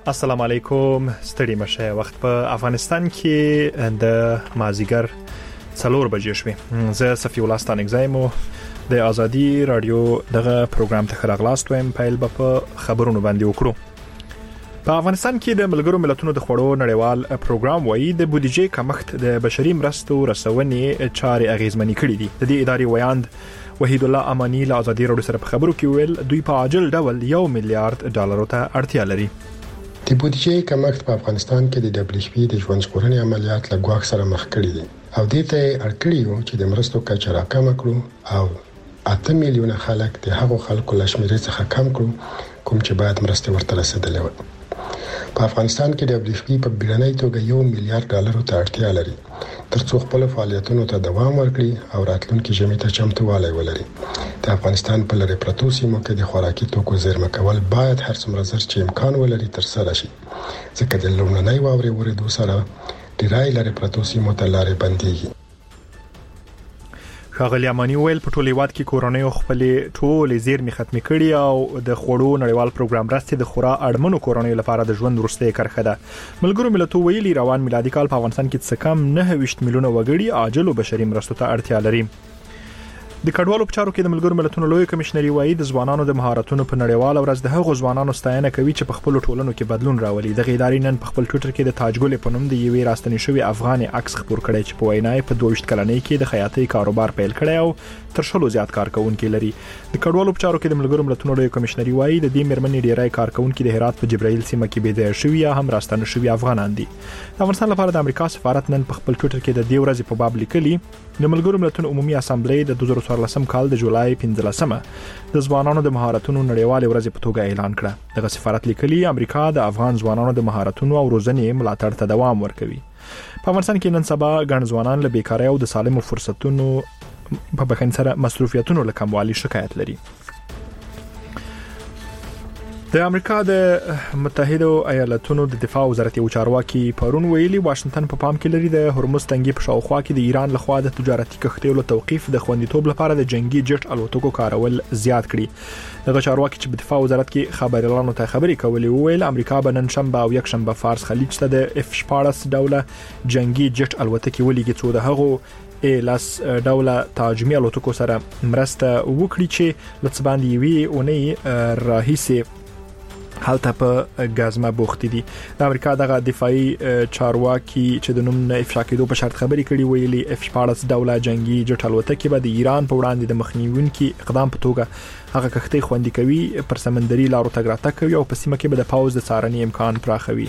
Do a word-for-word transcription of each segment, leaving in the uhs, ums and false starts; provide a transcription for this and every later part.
السلام علیکم. ستړي مشه. وخت په افغانستان کې د مازیګر څلور بجې شوې. زه صفی الله ستانګزایمو د ازادي رادیو دغه پروګرام ته خراغلاست وایم. پایل به په خبرونو باندې وکړو. په افغانستان کې د ملګرو ملتونو د خوړو نړیوال پروګرام وایي د بودیجې کمښت د بشري مرستو رسونې چارې اغیزمنې کړې دي. د دې ادارې ویاند وحید الله امانی له ازادي رادیو سره په خبرو کې ویل دوی په عاجل ډول یو میلیارډ ډالر ته اړتیا لري. د بودیجې کمښت په افغانستان کې د دبليو ایچ پی د ژوند ژغورنې عملیات له ګواښ سره مخ کړي دي او دې ته اړ کړی و چې د مرستو کچه راکمه کړو او اته میلیونه خلک د هغو خلکو له شمېرې څخه کم کړو کوم چې باید مرستې ورته رسیدلې وي. په افغانستان کې د دبليو ایچ پی په بیړنۍ توګه یو میلیارډ ډالر ته اړتیا لري ترڅو خپل فعالیتونو ته دوام ورکړي او راتلونکي ژمي ته چمتووالی ولري. د افغانستان په لری پرتو سیمو کې د خوراکي توکو زیرمه کول باید هر څومره زر چې امکان ولري ترسره شي ځکه د لومړنۍ واورې ورېدو سره ډیری لری پرتو سیمو ته لارې بندېږي. ښاغلی امانی ویل په ټول هیواد کې کورونیو خپلې ټولې زیرمې ختمې کړي او د خوړو نړیوال پروګرام مرستې د خورا اړمنو کورونیو لپاره د ژوند وروستۍ کرښه ده. ملګرو ملتونو ویلي روان میلادي کال په افغانستان کې څه کم نه ویشت میلیونه وګړي عاجلو بشري مرستو ته اړتیا لري. د کډوالو په چارو کې د ملګرو ملتونو لوی کمشنري وایي د ځوانانو د مهارتونو په نړیواله ورځ د هغو ځوانانو ستاینه کوي چې په خپل ټولنو کې بدلون راولي. د غیداري نن په خپل ټویټر کې د تاجګل په نوم د یوې راستنې شوی افغان عکس خپور کړی چې په وینای په دوه ویشت کلنۍ کې د خیاطۍ کاروبار پیل کړی او تر شلو زیات کارکونکي لري. د کډوالو په چارو کې د ملګرو ملتونو لوی کمشنري وایي د دې مرمنې ډیری کارکونکي د هرات په جبرائیل سیمه کې بيځای شوی یا هم راستنه شوی افغانان دي. د افغانستان لپاره د امریکا سفارت نن په خپل ټویټر کې د دې ورځې په باب لیکلي د ملګرو ملتونو عمومي اسامبلې د دوه زره څوارلسم کال د جولای پنځلسمه د ځوانانو د مهارتونو نړیوال ورځ په توګه اعلان کړه. دغه سفارت لیکلي امریکا د افغان ځوانانو د مهارتونو او روزنې ملاتړ ته دوام ورکوي. په افغانستان کې نن سبا ګڼ ځوانان له بیکارۍ او د سالمو فرصتونو په بخښنې سره مصروفیتونو له کموالي شکایت لري. د امریکا د متحده ایالاتونو د دفاع وزارت یو چارواکي پرون ویلي واشنگټن په پام کې لري د هرمز تنګي په شاوخوا کې د ایران لخوا د تجارتي کښتیو له توقيف د خوندیتوب لپاره د جنگي جټ الوتکو کارول زیات کړي. دغه چارواکي چې په دفاع وزارت کې خبريالانو ته خبري کولې ویل امریکا به نن شنبه او یک شنبه فارس خلیج ته د اف شپاړس ډوله جنگي جټ الوتکې ولېږي څو د هغو لاس ډوله تاجمي الوتکو سره مرسته وکړي چې لڅ باندې وی اونۍ راهیسه حالته په غازما بوختي دي. د امریکا دغه دفاعي چارواکي چې د نوم نه افشا کېدو په شرط خبري کړي ویلي اف شپاړس ډوله جنگي جټ الوتکې به د ایران په وړاندې د مخنیوونکي اقدام په توګه هغه کښتۍ خوندي کوي پر سمندري لارو تګ راتګ کوي او په سیمه کې به د پاوز د څارنې امکان پراخوي.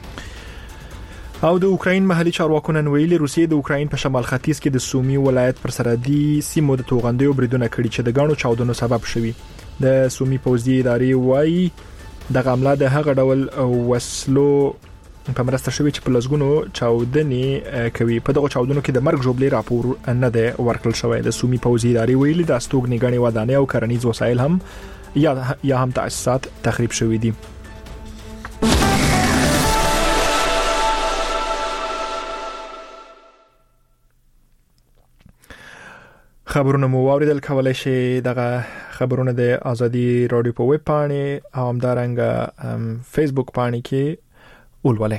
او د اوکراین محلي چارواکو نن ویلي روسیې د اوکراین په شمال ختیځ کې د سومي ولایت پر سرحدي سیمو د توغندیو بریدونه کړي چې د غاڼو چاودنو سبب شوي. د سومي پوځي ادارې وایي د حمله د هغه ډول وسلو په مرسته شوی چې په لزګونو چاودنې کوي. په دغه چاودنو کې د مرګ جوړلې راپور نه دی ورکړل شوی. د سومي پوځي ادارې ویلي د استوګنې غني ودانې او کرنیز وسایل هم یا یا هم تاسیسات تخریب شوی دي. خبرونه مو واوریدل. کولای شئ دغه خبرونه د ازادي رادیو په ویب پاڼې او همدارنګه فیسبوک پاڼې کې ولولئ.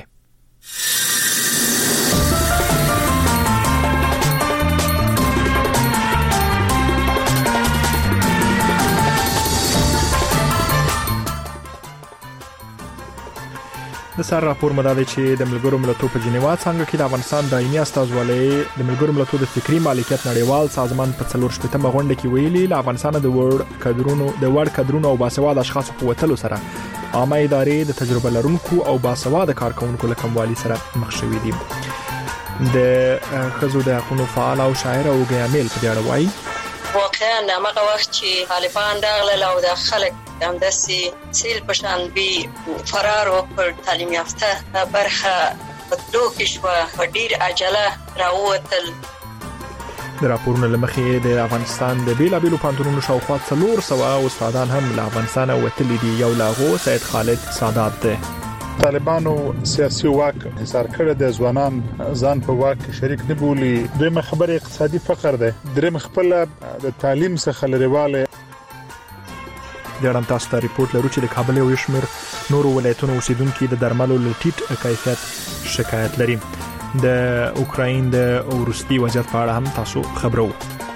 د سر راپور مداوي چې د ملګرو ملتونو په جنیوا څنګه کې د افغانستان دایمي استازولۍ د ملګرو ملتونو د فکری مالکیت نړیوال سازمان په څلور شپږمه غونډه کې ویلي له افغانستان د وړ کډرونو د وړ کډرونو او باسواده اشخاصو په وټلو سره عامه ادارې د تجربه لرونکو او باسواده کارکونکو له کموالي سره مخ شوې دي. د خزو د حقوقو فعال او شاعر او ګیامل په اړه وایي واقعا هغه وخت چې طالبان راغلل او د خلک همداسي سیل پشان بي فرار او پر تعلیم یافته برخه په دوه شو په ډیر عجله راووتل. د راپورونو لمخې د افغانستان د بیلابیلو پانتونونو شاوخوا څلور سوه استادان هم له افغانستان وتلي دي. یو لاغو سید خالد سادات دی. طالبانو سیاسي واک حصار کړی د ځوانان ځان په واک شریک نه بولي. دویمه خبره اقتصادي فقر ده. دریم خپل د تعلیم څخه لريواله. د اړم تاسو ته ریپورت لرو چې د کابل یو شمیر نورو ولایتونو اوسیدونکو د درملو له ټیټ کیفیت شکایت لري. د اوکراین د وروستي وضعیت په اړه هم تاسو خبرو.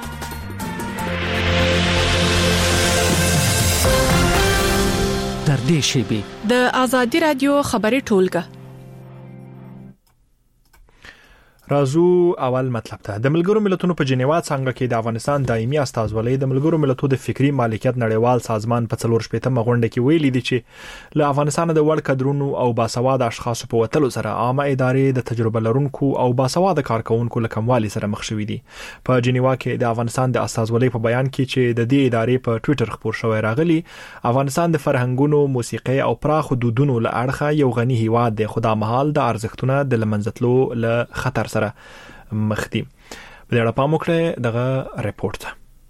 تر دې شی د آزادي رادیو خبري ټولګه رازو اول مطلب ته. د ملګرو ملتونو په جنیوا څنګه کې د افغانستان دایمي استازولۍ د ملګرو ملتونو د فکری مالکیت نړیوال سازمان په څلور شپږم غونډه کې ویلي دي چې له افغانستان د وړ کډرونو او باسواده اشخاصو په وتلو سره عامه ادارې د تجربه لرونکو او باسواده کارکونکو له کموالي سره مخ شوې دي. په جنیوا کې د افغانستان د استازولۍ په بیان کې چې د دې ادارې په ټوئیټر خبر شوی راغلی، افغانستان د فرهنګونو، موسیقي او پراخ حدودونو له اړخه یو غني هیواد دی، خو د مهال د ارزښتونو د لمنځتلو له خطر مخدي. په دې اړه پام وکړئ دغه ریپورت.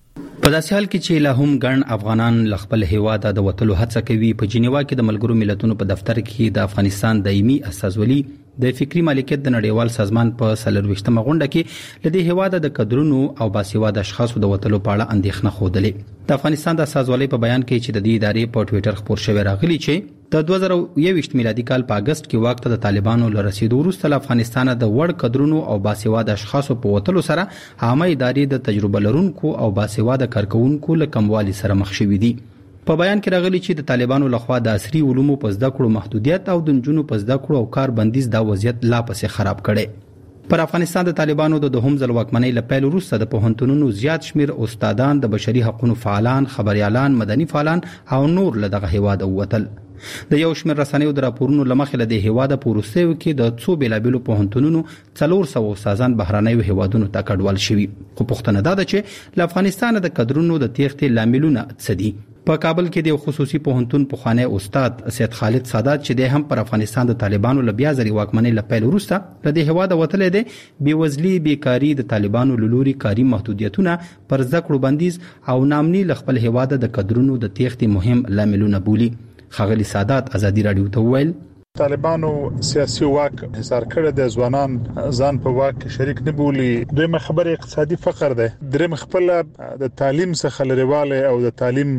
په داسې حال کې چې لا هم ګڼ افغانان ل خپل هیواد د وټلو هڅه کوي، په جنیوا کې د ملګرو ملتونو په دفتر کې د افغانستان دایمي استازولي د فکری مالکیت د نړیوال سازمان په څلورويشتمه غونډه کې لدې هیواد د کډرونو او باسواده اشخاصو د وټلو په اړه اندېښنه خوده. د افغانستان د استازولۍ په بیان کې چې د دې ادارې په ټوئیټر خبر شوی راغلی چې د دوه زره یوویشت میلادي کال په اگست کې وخت د طالبانو له رسیدو وروسته له افغانستان د وړ کډرونو او باسواده اشخاصو په وټلو سره عامه ادارې د تجربه لرونکو او باسواده کارکونکو له کموالي سره مخ شوې دي. په بیان کې راغلی چې د طالبانو لخوا د عصري علومو په زده کړو محدودیت او د نجونو په زده کړو او کار بندیز دا وضعیت لا پسې خراب کړي. پر افغانستان د طالبانو د دوهم ځل واکمنۍ له پیل وروسته د پوهنتونونو زیات شمیر استادان، د بشري حقوقو فعالان، خبريالان، مدني فعالان او نور له دغه هیواد ووتل. د یو شمیر رسنیو د راپورونو لمخې له د هیواد پورستیو کې د څو بیلابیلو پوهنتونونو څلور سوه استادان بهرنیو هیوادونو ته کډوال شوي. خو پوښتنه ده چې له افغانستان د کډرونو د تېښتې لاملونه څه دي؟ په کابل کې د خصوصي پوهنتون پخوانی استاد سید خالد سادات چې د هم پر افغانستان د طالبانو له بیا ځلې واکمنۍ له پیل وروسته له دې هیواده وتلی دی، بېوزلي، بیکاري، د طالبانو له لوري کاري محدودیتونه، پر زده کړو بندیز او ناامني له خپل هیواده د کډرونو د تېښتې مهم لاملونه بولي. ښاغلي سادات ازادي راډیو ته وویل طالبانو سیاسي واک حصار کړی د ځوانان ځان په واک شریک نه بولي. دوی خبره اقتصادي فقر ده، دریم خپل د تعلیم څخه لريواله او د تعلیم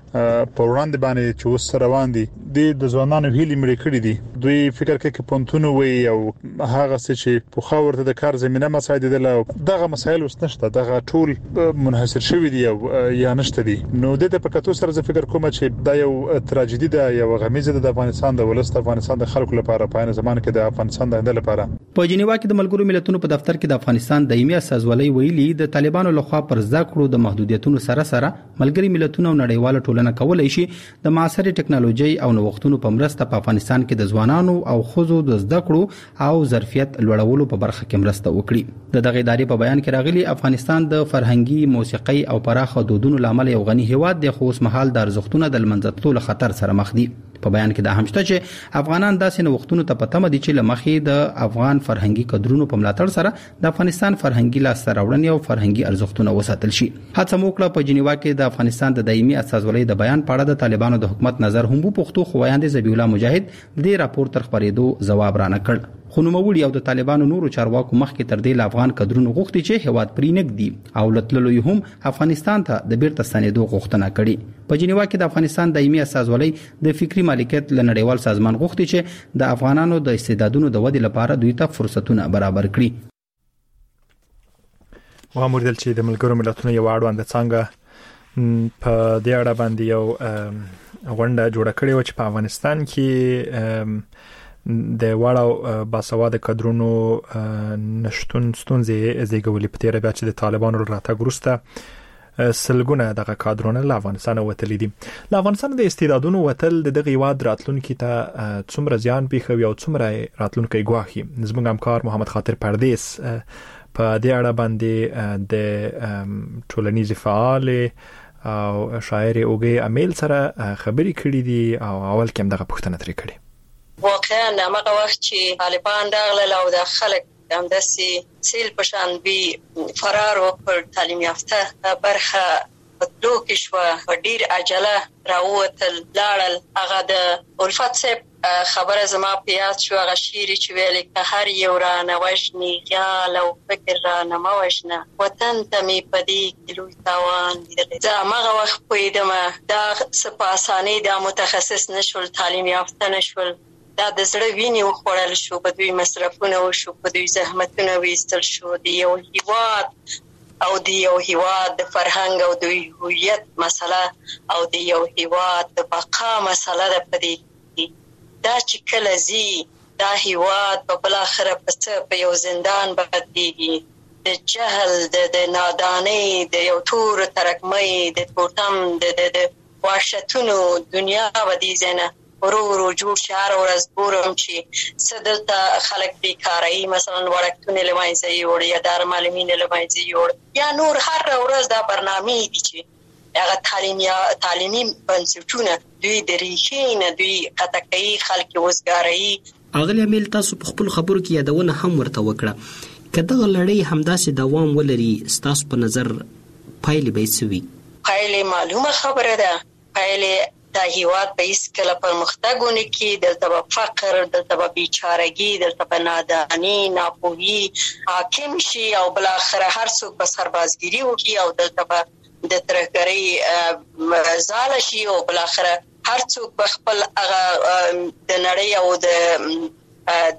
په وړاندې باندې چې وس روان دي د ځوانانو هیلې مړې کړې دي. دوی فکر کوي چې پونتونه وي او هغه څه چې په خاورته د کار زمينه مساعده ده، دغه مسایل اوس نشته، دغه ټول منحصر شوی دي او یا نشته دي. نو د دې په کتو سره زه فکر کوم چې دا یو تراژیدي ده، یو غمیزه ده د افغانستان د ولست افغانستان د خلکو لپاره، په عین زمانه کې د افغانستان د لپاره. په جنیوا کې د ملګرو ملتونو په دفتر کې د افغانستان دایمي استازولۍ ویلي د طالبانو لخوا پر زده کړو د محدودیتونو سره سره ملګري ملتونو او نړیواله ټولنه کولای شي د معاصرې ټکنالوژي او نوښتونو په مرسته په افغانستان کې د ځوانانو او ښځو د زده کړو او ظرفیت لوړولو په برخه کې مرسته وکړي. د دغه ادارې په بیان کې راغلي افغانستان د فرهنګي، موسیقي او پراخ حدودونو لامل یو غني هیواد دی، خو اوس مهال د ارزښتونو د لمنځتلو له خطر سره مخ دي. په بیان کې دا هم شته چې افغانان داسې نوښتونو ته پته مدي چې لمخې د افغان فرهنګي کډرونو په ملاتړ سره د افغانستان فرهنګي لاسته راوړنې او فرهنګي ارزښتونه وساتل شي. هڅه وکړه په جنیوا کې د افغانستان د دایمي استازولۍ د بیان په اړه د طالبانو د حکومت نظر هم په پښتو خو وایاندې زبیح الله مجاهد د دې راپور تر خبرېدو ځواب رانه کړ. خو نوموړي او د طالبانو نورو چارواکو مخکې تر دې افغان کډرونو غوښتي چې هیواد پرې نږدي او لتللو هم افغانستان ته د بیرته ستنېدو غوښتنه کړې. په جنیوا کې د افغانستان دایمي استازولۍ د فکری مالکیت له نړیوال سازمان غوښتي چې د افغانانو د استعدادونو د ودې لپاره دوی ته فرصتونه برابر کړي. واموردل چې د ملګرو ملتونو یو اړوند څنګه په دې اړه باندې یو غونډه جوړه کړې و چې په افغانستان کې د واړو باسواده کډرونو نشټون ستونزې زیږولې. په تیر بیا چې د طالبانو راتګ وروسته سلګونه دغه کادرونه له افغانستان وتلي دي. له افغانستان د استعدادونو وتل د دغه هیواد راتلونکي ته څومره زیان پیښوي او څومره راتلونکي ګواښي. زموږ همکار محمد خاطر پردیس په دې اړه باندې د ټولنیز فعال او شاعر اوګي امیل سره خبرې کړې دي او اول کې هم دغه پوښتنه ترې کړې. واقعا هغه وخت چې طالبان راغله او د خلک هم داسې سیل پشان بي فرار او پر تعلیم یافته برخه پتلو کې شو ډیر عجله راووتل لاړل. هغه د الفت صاحب خبره زما په یاد شو، هغه شعر چې ویل که هر یو را نوښني خیال او فکر را نموښنه وطن ته می پدې کلوي تاوان دي. زه هغه وخت پوهېدم دا سپاسانه دا متخصص نشول، تعلیم یافته نشول، دا د زړه وینې وخوړل شو، په دوی مصرفونه وشو، په دوی زحمتونه ویستل شو. د یو هیواد او د یو هیواد د فرهنګ او د هویت مسله او د یو هیواد د بقا مسله ده. په دې دا چې کله زی دا هیواد په بل اخره په په یو زندان بدلیږي، د جهل د د نادانۍ د یو تور ترکمۍ د تورتم د د وحشتونو دنیا ودی زنه ورو ورو جوړ شهر ورځ ګورم چې صدلته خلک بیکاري مثلا ورکتونه لمایځي وړ یا دار معلمین لمایځي وړ یا نور هر ورځ دا برنامه دي چې هغه تعلیم یا تعلیمي بنسټونه دوی د ریښې نه دوی قطعي خلک وزګاري. اغلی امیل تاسو په خپل خبرو کې یادونه هم ورته وکړه، که دغه لړۍ همداسې دوام ولري ستاسو په نظر پایلې به څه وي؟ پایلې معلومه خبره ده، پایلې دا هیواد به هیڅکله پرمختګ ونه کړي، دلته به فقر، دلته به بیچارګي، دلته به ناداني ناپوهي حاکم شي او بالاخره هر څوک به سربازګري وکړي او دلته به د ترهګرۍ زاله شي او بالاخره هر څوک به خپل هغه د نړۍ او د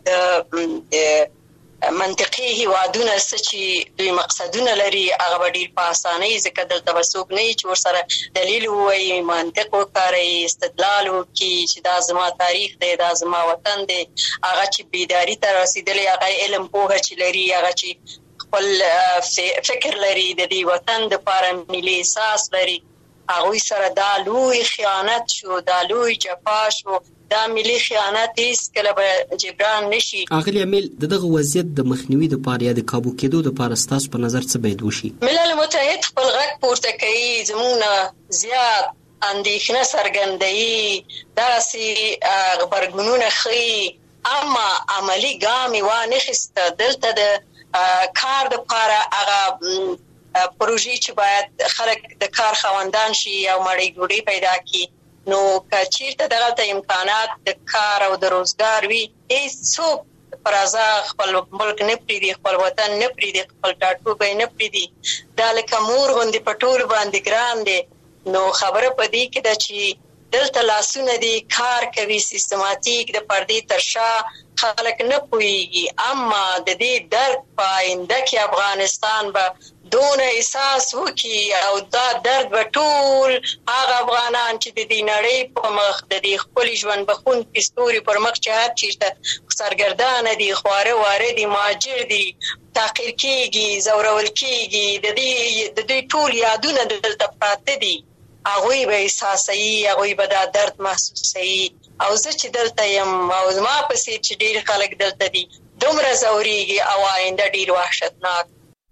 د منطقي هیوادونه چې دوی مقصدونه لري هغه به ډیر په اسانۍ ځکه دلته به څوک نه چې ورسره دلیل ووایي، منطق وکاروي، استدلال وکړي چې دا زما تاریخ دی، دا زما وطن دی. هغه چې بیداری ته رسېدلی، هغه علم پوهه چې لري، هغه چې خپل فکر لري، د دې وطن د پاره ملي احساس لري، هغوی سره دا لوی خیانت شو، دا لوی جفا شو، دا ملي خیانت هیڅکله به جبران نشي. اغلی امیل دغه وضعیت د مخنیوي لپاره یا د کابو کېدو لپاره ستاسو په نظر څه باید وشي؟ ملل متحد خپل غږ پورته کوي، زموږ زیات اندېښنه څرګندوي، داسې غبرګونونه ښیي، اما عملي ګام یې وانخیسته. دلته د کار د پاره هغه پروژې چې باید خلک د کار خوندان شي او مړی ډوډۍ پیدا کړي، نو که چیرته دغه امکانات د کار او د روزګار وي، هیڅوک پر ازا خپل ملک نه پریدي، خپل وطن نه پریدي، خپل ټاټوبی نه پریدي. دا لکه مور غوندې په ټول باندې ګران دی. نو خبره په دې کې ده چې دلته لاسونه دي کار کوي سیستماتیک د پردې تر شا خلک نه پوهیږي، اما د دې درد په آینده کې افغانستان به دون احساس وکړي او دا درد به ټول هغه افغانان چې د دې نړۍ په مخ د دې خپل ژوند بخونکي ستوري پر مخ چې هر چیرته سرګردانه دي، خواره واره دي، مهاجر دي، تحقیر کېږي، ځورول کېږي، د دې د دوی ټول یادونه دلته پراته دي، هغوی به احساسوي، هغوی به دا درد محسوسوي. او زه چې دلته یم او زما په څېر چې ډېر خلک دلته دي دومره ځورېږي او آینده ډېر وحشتناک.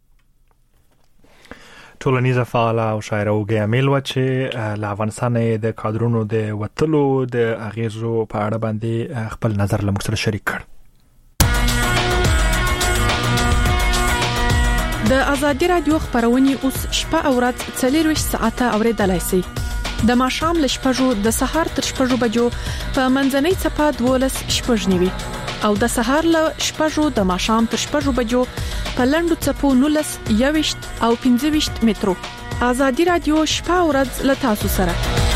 ټولنیزه فعاله او شاعره اوږه امیل وه چې له افغانستان د کادرونو د وتلو د اغیزو په اړه باندې خپل نظر له موږ سره شریک کړ. د ازادي رادیو خبرونه اوس شپه او ورځ څلور ویشت ساعته اوریدلای شئ. د ماښام ل شپږو د سهار تر شپږو بجو په منځنۍ صفه دولس شپږ نیوي او د سهار ل شپږو د ماښام تر شپږو بجو په لندو صفو نولس یويشت او پنځه ویشت مترو. ازادي رادیو شپه او ورځ ل تاسو سره.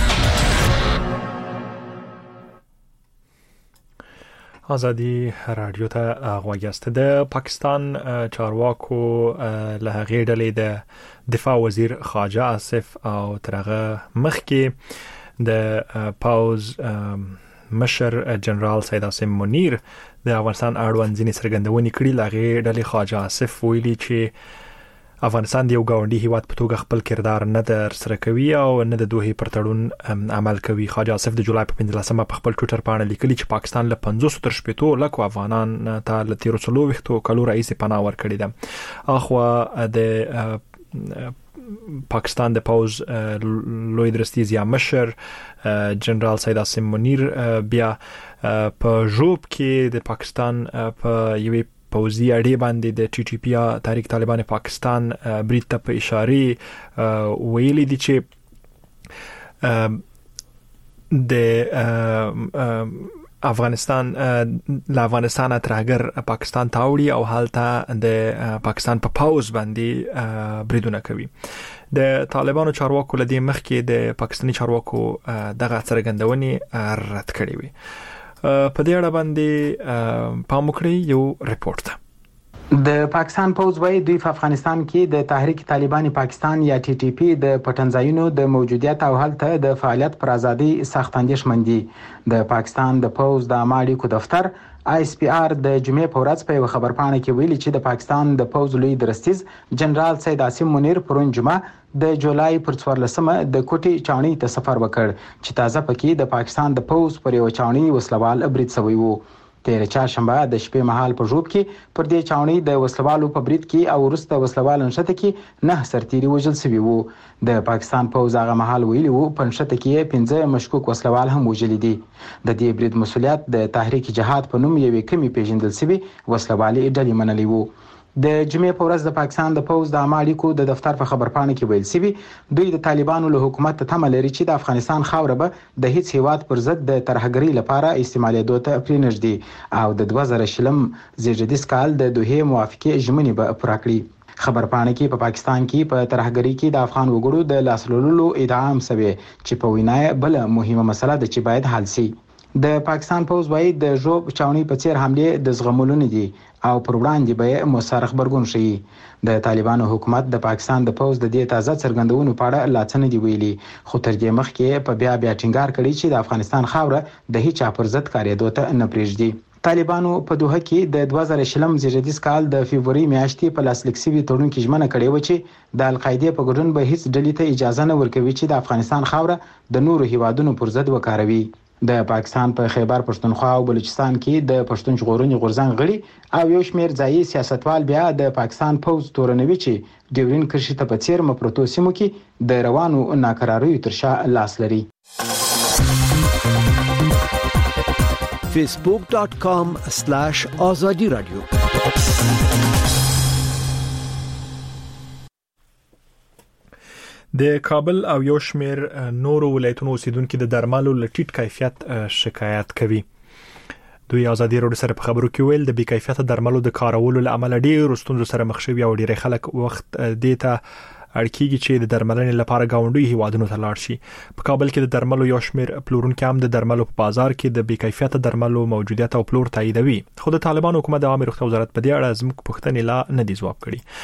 ازادي رادیو ته غوږیاست. د پاکستان چارواکو له هغې ډلې د دفاع وزیر خواجه آصف او ترغه مخکې د پاوز مشر جنرال سید عاصم منیر د افغانستان اړوند ځینې څرګندونې کړي. له هغې ډلې خواجه آصف ویلي چې افغانستان د یو ګاونډي هیواد په توګه خپل کردار نه ترسره کوي او نه د دوحې پر تړون عمل کوي. خواجه آصف د جولای په پنځلسمه په خپل ټویټر باندې لیکلي چې پاکستان له پنځوس تر شپېتو لکو افغانان ته له تیرو څلوېښتو کالو راهیسې پناه ورکړې ده. اخوا د پاکستان د پوز لوی درستیز یا مشر جنرال سید عاصم منیر بیا په ژوب کې د پاکستان په یوې پوزي اړې باندې د ټي ټي پی تحریک طالبان پاکستان برید ته په اشاره ویلي دي چې د افغانستان له افغانستان ترهګر پاکستان تاوړي او حالته د پاکستان په پاوز باندې بریدونه کوي. د طالبانو چارواکو لدی مخکې د پاکستاني چارواکو دغه څرګندونې رد کړې وي. په دې اړه باندې پام وکړئ یو ریپورت ده. د پاکستان پوز وایي دوی په افغانستان کې د تحریک طالبان پاکستان یا ټي ټي پی د پټنځایونو د موجودیت او هلته د فعالیت پر ازادي سخت اندېښمن دي. د پاکستان د پوز د عملیاتو دفتر آی اس پی آر د جمعې په ورځ په خبرپاڼه کې ویلي چې د پاکستان د پوز لوی درستیز جنرال سید عاصم منیر پرون جمعه د جولای پر څوارلسمه د کوټي چاوني ته سفر وکړ چې تازه پکې د پاکستان د پوز پر یو چاوني وسلوال برید شوی وو. تیر چهارشنبه د شپې مهال په ژوب کې پر دې چاوني د وسلوالو په برید کې او وروسته وسلوال نشته کې نه سرتيري وژل شوی وو. د پاکستان پوز هغه مهال ویلي وو په نشته کې پنځه مشکوک وسلوال هم وژل دي. د دې برید مسولیت د تحریک جهاد په نوم یوې کمی پیژندل شوی وسلوالي ډلې منلې وو. د جمعې په ورځ د پاکستان د پوز د عملیاتو د دفتر په خبرپاڼه کې ویل شوی دوی د طالبانو له حکومت ته تمه لري چې د افغانستان خاوره به د هیڅ هیواد پر ضد د ترهګرۍ لپاره استعمالېدو ته پرېنږدي او د دوه زره شلم زیږدیز کال د دوحې موافقې ژمنې به پوره کړي. خبرپاڼه کې په پاکستان کې په ترهګرۍ کې د افغان وګړو د لاسلولو ادعا هم شوی چې په وینای بل مهمه مسله ده چې باید حل شي. د پاکستان پوز وایي د ژوب چاوني په څیر حمله د زغمولو نه دي او پر وړاندې به مصارخ برګون شي. د طالبانو حکومت د پاکستان د پوز د دې تازه څرګندونو په اړه لا څه نه دی ویلي خو تر دې مخکې په بیا بیا ټینګار کړی چې د افغانستان خاوره د هیڅ پر ضد کارېدو ته نه پرېږدي. طالبانو په دوحه کې د دوه زره شلم زیږدیز کال د فبرवरी میاشتې په لاسلیک شوي تړون کې ژمنه کړې و چې د القاعده په ګډون به هیڅ ډلې ته اجازه نه ورکوي چې د افغانستان خاوره د نورو هیوادونو پر ضد وکاروي. د پاکستان په خیبر پښتونخوا او بلوچستان کې د پښتون ژغورنې غورځنګ غړي او یو شمېر ځایي سیاستوال بیا د پاکستان پوز تورنوي چې ډیورین کرښې ته په څیر مپروتو سیمو کې د روانو ناکراریو تر شا لاس لري. facebook dot com slash azadi radio د کابل او یو شمېر نورو ولایتونو اوسیدونکو د درملو له ټیټ کیفیت شکایت کوي. دوی ازادي راډیو سره په خبرو کې ویل د بې کیفیت درملو د کارولو لامل ډېر ستونزو سره مخ شوي او ډېر خلک وخت دیته اړکیږي چې د درملنې لپاره گاونډي هیوادونو ته لاړ شي. په کابل کې د درملو یو شمېر پلورونکو هم د درملو په بازار کې د بې کیفیت درملو موجودیت او پلور تاییدوي. خو د طالبان حکومت د عامه روغتیا وزارت په دې اړه زموږ پوښتنې لا نه دي ځواب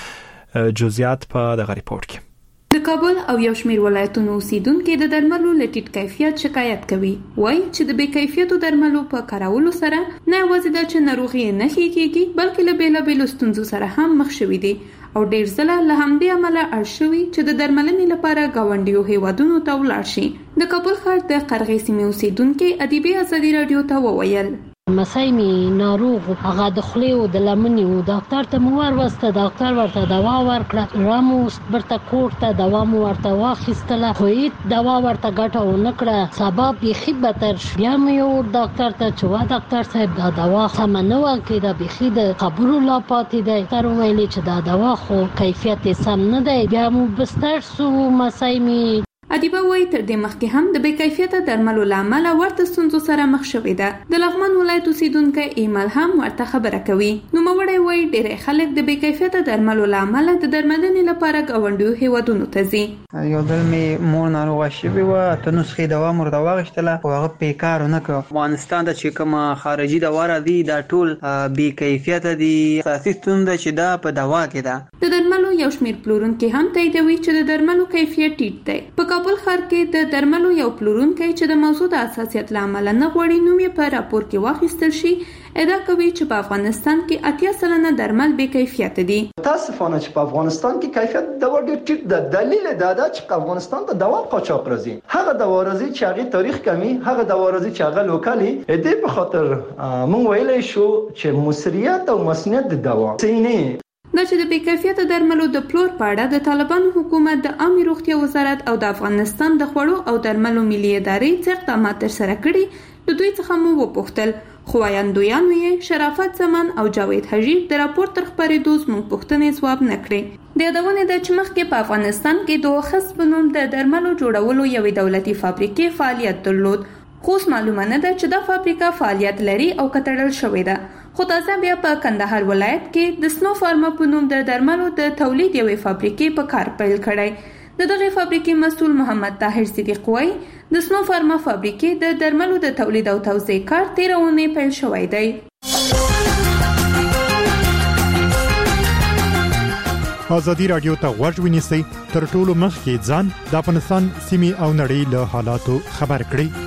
کړي. جزئیات په دغه ریپورت کې. د کابل او یو شمېر ولایتونو اوسیدونکو د درملو له ټیټ کیفیت شکایت کوي. وایي چې د بې کیفیتو درملو په کارولو سره نه یوازې د چې ناروغي نه کیږي بلکې له بیلابېلو ستونزو سره هم مخ شوي دي او ډېر ځله له همدې امله اړ شوي چې د درملنې لپاره ګاونډیو هیوادونو ته ولاړ شي. د کابل ښار د قرغې سیمې اوسیدونکو ادیبي ازادي راډیو ته وویل مسای می ناروغ هغه د خلیو د لمنې او ډاکټر ته مور وسته ډاکټر ورته دوا ورکړه رامو برته کوټ ته دوا مو ورته واخیستله خو هیڅ دوا ورته ګټه ونه کړه سبب یې خبرتر بیا مې یو ډاکټر ته چې وا ډاکټر صاحب دا دوا سم نه وکړه د بخي د خبرو لا پاتې دی تر ویلې چې دا دوا خو کیفیت سم نه دی بیا مو بستر سو مسای می ادیبه وایي تر دې مخکې هم د بې کیفیته درملو له امله ورته ستونزو سره مخ شوې ده. د لغمان ولایت اوسیدونکی ایمل هم ورته خبره کوي. نوموړی وایي ډېری خلک د بې کیفیته درملو له امله د درملنې لپاره ګاونډیو هیوادونو ته ځي. یو ځل مې مور ناروغه شوې وه اته نسخې دوا مې ورته واخیستله خو هغه بېکار ونه کړه. افغانستان ته چې کومه خارجي دوا راځي دا ټول بې کیفیته دي. اساسي ستونزه چې دا په دوا کې ده. د درملو یو شمېر پلورونکي هم تاییدوي چې د درملو کیفیت ټیټ دی. په کابل ښار کې د درملو یو پلورونکی چې د موضوع د حساسیت له امله نه غواړي نوم یې په راپور کې واخیستل شي ادعا کوي چې په افغانستان کې اتیا سلنه درمل بې کیفیت دي. تاسفانه چې په افغانستان کې کیفیت د ډېر ټیټ ده. دلیل دا ده چې افغانستان ته دوا قاچاق راځي. هغه دوا راځي چې هغه تاریخ کمی هغه دوا راځي چې هغه لوکالي دې په خاطر مونږ ویلای شو چې مصریت او مسنیت د دوا سینې دا چې د بې کیفیته درملو د پلور په اړه د طالبانو حکومت د عامه روغتیا وزارت او د افغانستان د خوړو او درملو ملي ادارې څه اقدامات ترسره کړي د دوی څخه مو وپوښتل خو وایندویانو یې شرافت زمان او جاوید حجیر د راپور تر خبرېدو زموږ پوښتنې ځواب نه کړې. د یادونې ده چې مخکې په افغانستان کې د وخت په نوم د درملو جوړولو یوې دولتي فابریکې فعالیت درلود، خو معلومه نه ده چې دا فابریکه فعالیت لري او کتړل شوې ده. خو تازه بیا په کندهار ولایت کې د سنو فارما په نوم د درملو د تولید یوې فابریکې په کار پیل کړی. د دغه فابریکې مسؤل محمد طاهر صدیق وایي د سنو فارما فابریکې د درملو د تولید او توزیع کار تیر اونۍ پیل شوی دی. ازادي رادیو ته غوږ ونیسئ، تر ټولو مخکې ځان د افغانستان سیمې او نړۍ له حالاتو خبر کړئ.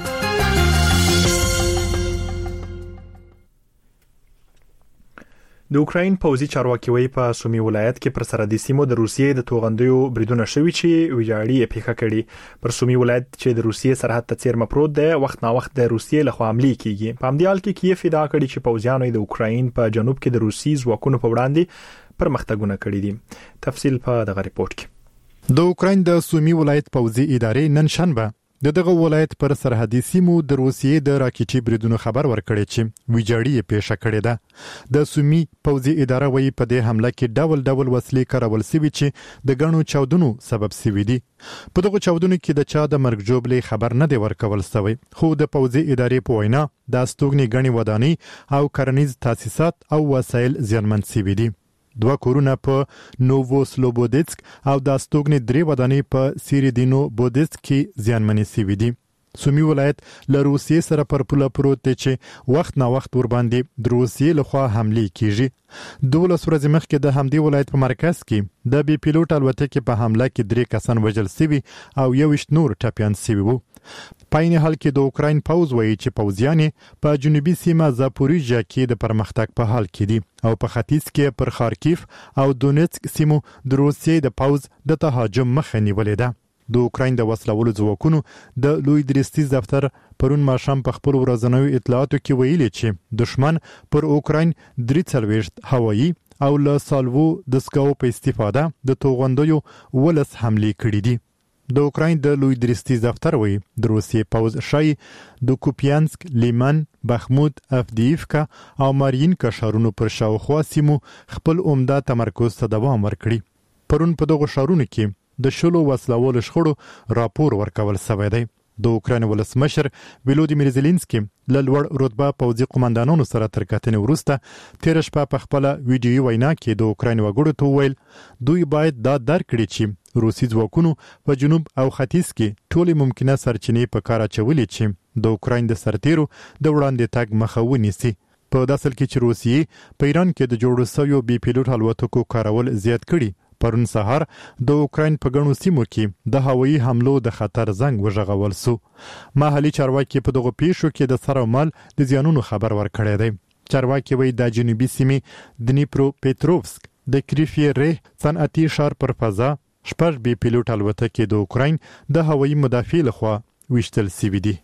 د اوکراین پوځي چارواکي وایي په سومي ولایت کې پر سرحدي سیمو د روسیې د توغندیو بریدونه شوي چې ویجاړي یې پیښه کړي. پر سومي ولایت چې د روسیې سرحد ته څیر مپروت دی، وخت نا وخت د روسیې لخوا حملې کیږي. په همدې حال کې کیف ادعا کړې چې پوځیانو د اوکراین په جنوب کې د روسي ځواکونو په وړاندې پرمختګونه کړي دي. تفصیل په دغه ریپورت کې. د اوکراین د سومي ولایت پوځي ادارې نن شنبه د دغه ولایت پر سرحدي سیمو د روسیې د راکېټي بریدونو خبر ورکړی چې ویجاړي یې پیښه کړې ده. د سومي پوځي اداره وایي په دې حمله کې ډول ډول وسلې کارول شوي چې د ګڼو چاودنو سبب شوي دي. په دغه چاودنو کې د چا د مرګ جوړې خبر نه دی ورکول شوی، خو د پوځي ادارې په وینا د استوګنې غني ودانۍ او کرنیز تاسیسات او وسایل زیانمن شوي دي. دوه کورونه په نوو سلوبودسک او د استوګنې درې ودانۍ په سیریدینو بودسک کې زیانمنې شوي دي. سومي ولایت له روسیې سره پر پوله پروت دی چې وخت نا وخت ورباندې د روسیې لخوا حملې کیږي. دولس ورځې مخکې د همدې ولایت په مرکز کې د بي پیلوټ الوتکې په حمله کې درې کسان وژل شوي او یوویشت نور ټپیان شوي وو. په عین حال کې د اوکراین پوځ وایي چې پوځیان په جنوبي سیمه زاپوریژیا کې د پرمختګ په حال کې دي او په ختیځ کې پر خارکیف او دونیتسک سیمو د روسیې د پوځ د تهاجم مخه نیولې ده. د اوکراین د وسلوالو ځواکونو د لوی درستیز دفتر پرون ماښام په خپل ورځنیو اطلاعاتو کې ویلي چې دشمن پر اوکراین درې څلوېښت هوایي او له سالوو دستګاو په استفاده د توغندیو ولس حملې کړي دي. د اوکراین د لوی درستیز دفتر وایي د روسیې پوځ شای د کوپیانسک، لیمن، بخمود، افدیفکا او مارینکا ښارونو پر شاوخوا سیمو خپل عمده تمرکز ته دوام ورکړي. پرون په دغو ښارونو کې د شلو وسلوالو شخړو راپور ورکول شوی دی. د اوکراین ولسمشر ولودیمیر زيلنسکي له لوړ رتبه پوځي قوماندانانو سره تر کتنې وروسته تیر شپه په خپل ویډیو وینا کې د اوکراین وګړو ته ویل دوی باید دا درک کړي چې روسي ځواکونو په جنوب او ختیځ کې ټولې ممکنه سرچینې په کار اچولې چې د اوکراین د سرتیرو د وړاندې تګ مخه ونیسي. په داسل کې چې روسیې په ایران کې د جوړو شویو بي پیلوټ الوتکو کارول زیات کړي. پرون سهار د اوکراین په ګڼو سیمو کې د هوایي حملو د خطر زنګ وژغول سو. محلي چارواکي په دغه پیښو کې د سر او مال د زیانونو خبر ورکړی دی. چارواکي وایي د جنوبي سیمې دنیپرو پېټروفسک د کریفي ریه صنعتي ښار پر فضا شپږ بي پیلوټ الوتکې د اوکراین د هوایي مدافع لخوا ویشتل شوي دي.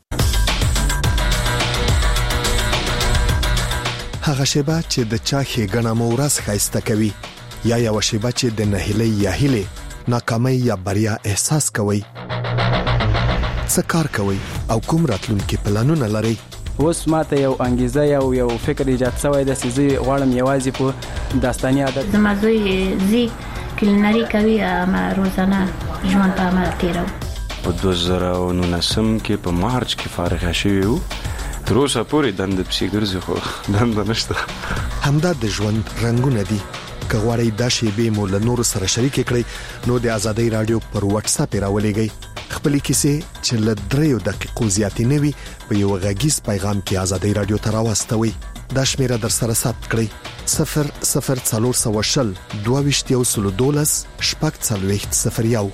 هغه شیبه چې د چا ښېګڼه مو ورځ ښایسته کوي، یا یو شیبه چې د نهیلۍ یا هیلې ناکامۍ یا بریا احساس کوي. څه کار کوي او کوم راتلونکي پلانونه لري؟ اوس ماته یو انګیزه یو یو فکر ایجاد شوی د سيزي غواړم یوازې په داستاني عادت د مزوي زی کلینری کوي ما روزانه ژوند په عمل تیرو. په دوه زره او نولسم کې په مارچ کې فارغ شوی وو. تر اوسه پورې دند پسې ګرځي خو دند نشته. همدا د ژوند رنگونه دي. که غواړئ دا شیبې مو له نورو سره شریک کړئ نو د آزادۍ رادیو پر واتس اپ راولېږئ. خپلې کیسې چې له دریو دقیقو زیاتې نه وي په یو غږیز پیغام کې آزادۍ رادیو ته راواستوئ. دا شمیره در سره ثبت کړئ: صفر صفر څلور سوه شل دوه ویشت یو سلو دولس شپږ څلوېښت صفر یو.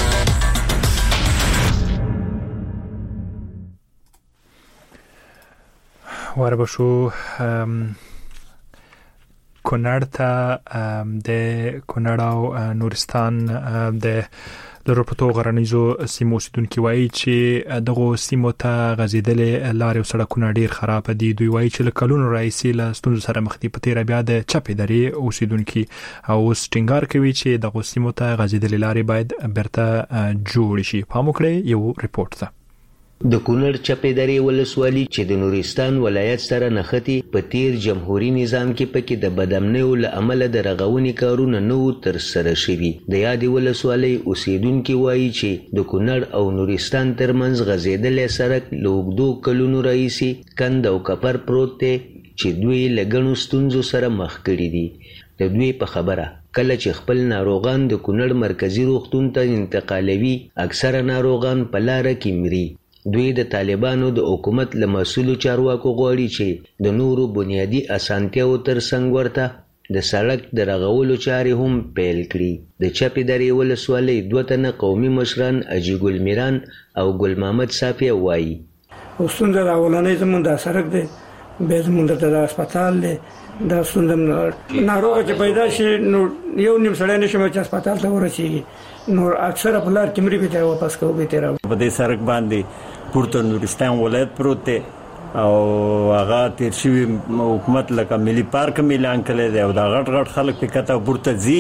وربشو کونړ ته د کونړ او نورستان د لرپتو غرنیزو سیمو اوسیدونکي وایي چې دغه سیمو ته غځېدلې لارې او سړکونه ډېر خراب دي. دوی وایي چې له کلونو راهیسې له ستونزو سره مخ دي. په تېره بیا د چپې درې اوسیدونکي او اوس ټینګار کوي چې دغه سیمو ته غځېدلې لارې باید بیرته جوړې شي. پام وکړئ یو ریپورت ته. د کونړ چپې درې ولسوالي چې د نورستان ولایت سره نښتي په تیر جمهوریت نظام کې پکې د بدامنیو له امله د رغونې کارونه نه وو ترسره شوي. د یادې ولسوالۍ اوسیدونکي وایي چې د کونړ او نورستان ترمنځ غځېدلی سړک له اوږدو کلونو راهیسې کند او کپر پروت دی چې دوی له ګڼو ستونزو سره مخ کړي دي. د دوی په خبره کله چې خپل ناروغان د کونړ مرکزي روغتون ته انتقالوي اکثره ناروغان په لاره کې مري. دوی د طالبانو د حکومت له مسؤلو چارواکو غواړي چې د نورو بنیادي اسانتیاو ترڅنګ ورته د سړک د رغولو چارې هم پیل کړي. د چپې درې ولسوالۍ دوه تنه قومي مشران اجي ګل میران او ګل محمد صافی وایي ستونزه د اولنۍ زموږ د سړک دی، بیا زموږ د هسپتال دی. دا ستونزه ناروغه چې پیدا شي نو یو نیم سړی نشي چې هسپتال ته ورسېږي، نو اکثره په لار کې مري به واپس کوو به تیرا په دې سړک باندې پورته نورستان ولایت پروت دی او هغه تیر شوی حکومت لکه ملي پارک اعلان کړی دی او دا غټ غټ خلک په کته پورته ځي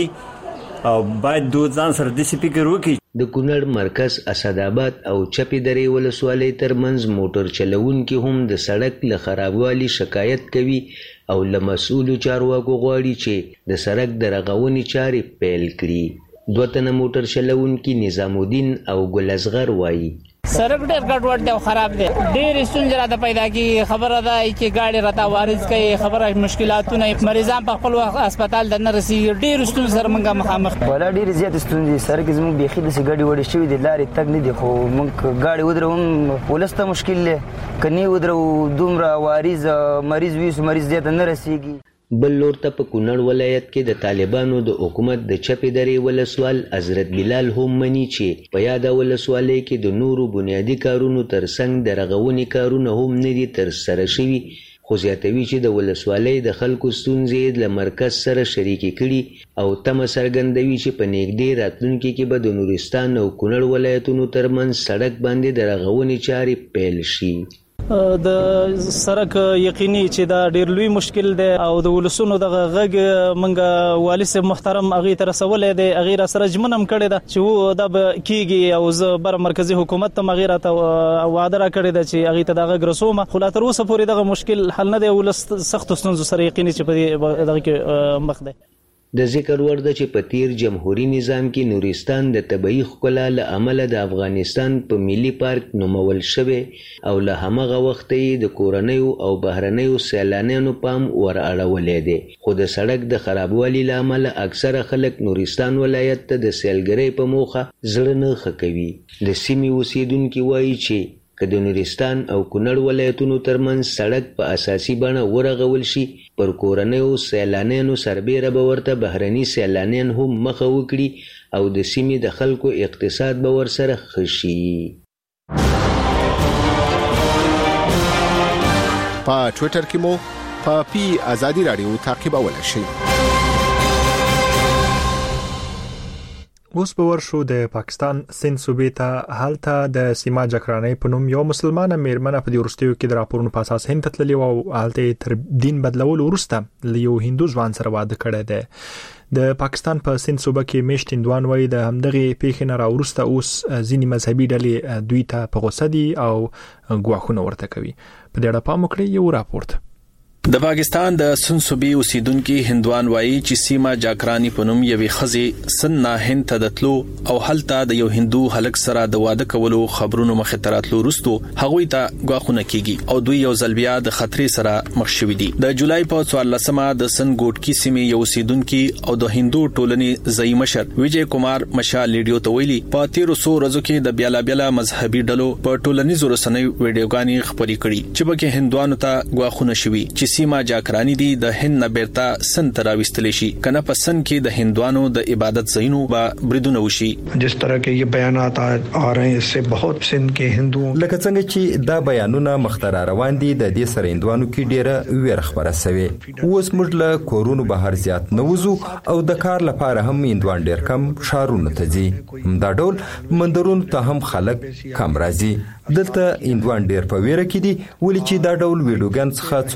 او باید دوه ځان سره د سی فکر وکړي. د کونړ مرکز اسداباد او چپې درې ولسوالۍ ترمنځ موټر چلوونکي هم د سړک له خرابوالي شکایت کوي او له مسؤلو چارواکو غواړي چې د سړک د رغونې چارې پیل کړي. دوه تنه موټر چلوونکي نظام الدین او ګل اصغر وایي سړک ډېر ګډوډ دی او خراب دی، ډېرې ستونزې راته پیدا کېږي. خبره ده چې ګاډي راته وارد کوي، خبره مشکلاتونه، مریضان په خپل وخت هسپتال ته نه رسېږي. ډېرو ستونزو سره موږ مخامخ ولا ډېرې زیاتې ستونزې سړک زموږ بیخي داسې ګاډي وړې شوي دي، لارې تګ نه دي، خو موږ ګاډي ودرو هم ولس ته مشکل دی، که نه ودرو دومره واریز مریض وي مریض دې ته نه رسېږي. بل لور ته په کونړ ولایت کې د طالبانو د حکومت د چپې درې ولسوال حضرت بلال هم مني چې په یاده ولسوالۍ کې د نورو بنیادي کارونو ترڅنګ د رغونې کارونه هم نه دي ترسره شوي، خو زیاتوي چې د ولسوالۍ د خلکو ستونزې له مرکز سره شریکې کړي او تمه څرګندوي چې په نږدې راتلونکي کې به د نورستان او کونړ ولایتونو ترمنځ سړک باندې د رغونې چارې پیل شي. د سړک یقیني چې دا ډیر لوی مشکل دی او د ولسونو دغه غږ منګه والي صاحب محترم هغه تر سوالې دی هغه سره جمنم کړی دا چې وو دا کیږي او زه بر مرکزی حکومت ته مغیره ته وعده را کړی دا چې هغه ته دغه رسومه خو لا تر اوسه پورې دغه مشکل حل نه دی ولس سخت ستونزو سره یقیني چې په دغه کې مخ دی. د ذکر وړ ده چې په تیر جمهوریت نظام کې نورستان د طبیعي ښکلا له امله د افغانستان په ملي پارک نومول شوی او له همغه وخته یې د کورنیو او بهرنیو سیلانیانو پام ور اړولی دی، خو د سړک د خرابوالي له امله اکثره خلک نورستان ولایت ته د سیلګرۍ په موخه زړه نه ښه کوي. د سیمې اوسیدونکي وایي چې که د نورستان او کونړ ولایتونو ترمنځ سړک په اساسي بڼه ورغول شي پر کورنیو سیلانیانو سربیره به ورته بهرني سیلانیان هم مخه وکړي او د سیمې د خلکو اقتصاد به ورسره ښه شي. په ټویټر کې مو په پی آزادي رادیو تعقیبولی شئ. اوس به ورشو د پاکستان سند صوبې ته. هلته د سیما جکرانۍ په نوم یو مسلمانه میرمنه په دې وروستیو کې د راپورونو په اساس هند ته تللې او هلته تر دین بدلولو وروسته له یو هندو ځوان سره واده کړی دی. د پاکستان په سند صوبه کې میشت هندوان وایي د همدغې پیښې نه راوروسته اوس ځینې مذهبي ډلې دوی ته په غوسه دي او ګواښونه ورته کوي. په دې اړه پام وکړئ یو راپورټ. د پاکستان د سند صوبې اوسیدونکو هندوان وایي چې سیما جاکرانی په نوم یوې ښځې سند نه هند ته دتلو او هلته د یو هندو هلک سره د واده کولو خبرونو مخې ته راتلو وروسته هغوی ته ګواښونه کیږي او دوی یو ځل بیا د خطرې سره مخ شوي دي. د جولای په څوارلسمه د سند ګوټکی سیمې یو اوسیدونکو او د هندو ټولنې ځایي مشر ویجی کمار مشال لیډیو ته ویلي په تیرو څو ورځو کې د بیلا بیلا مذهبي ډلو په ټولنیزو رسنیو ویډیوګانې خپرې کړي چې پکې هندوانو ته ګواښونه شوي چې سیما جاکرانی دی د هند نه بیرته سند ته راوستل شي کنه په سند کې د هندوانو د عبادت ځایونو به بریدونه وشي. جس طرح के ये बयानात आ रहे हैं इससे बहुत सिंध के हिंदुओं لکه څنګه چې دا بیانونه مختار روان دي د دې سره هندوانو کې ډیره ویر خبره شوی. اوس موږ له کورونو بهر زیات نوزو او د کار لپاره هم هندوان ډیر کم شارونه ته ځي. دا ډول مندرونو ته هم خلک کم راځي. دلته هندوان ډیر په ویره کې دي ولې چې دا ډول ویډیوګان څخه څوک هم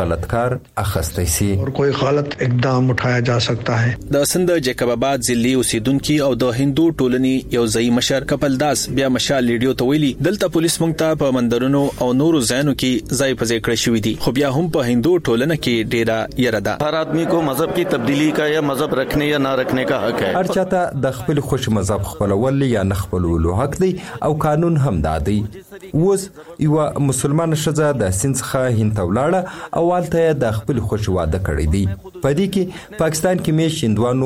غلط کار اخیستی سي. اور کوئی غلط اقدام اٹھایا جا سکتا ہے. د سند جیکب آباد ضلعي اوسیدونکو او د هندو ټولنې یو ځای مشر کپل داس بیا مشال لیډیو ته ویلي دلته پولیس مونږ ته په مندرونو او نورو ځایونو کې ځای په ځای کړی شوی دي خو بیا هم په هندو ټولنه کې ډیره یره ده. هر آدمی کو مذهب کی تبدیلی کا یا مذهب رکھنے یا نہ رکھنے کا حق ہے. هر چاته د خپل خوش مذهب خپلول یا نه خپلولو حق دی او قانون هم دادی. اوس یو مسلمان شزه د سنڅخه هند ولاړه او والته د خپل خوش واده کړی دی. په دې کې پاکستان کې مې شیندوانو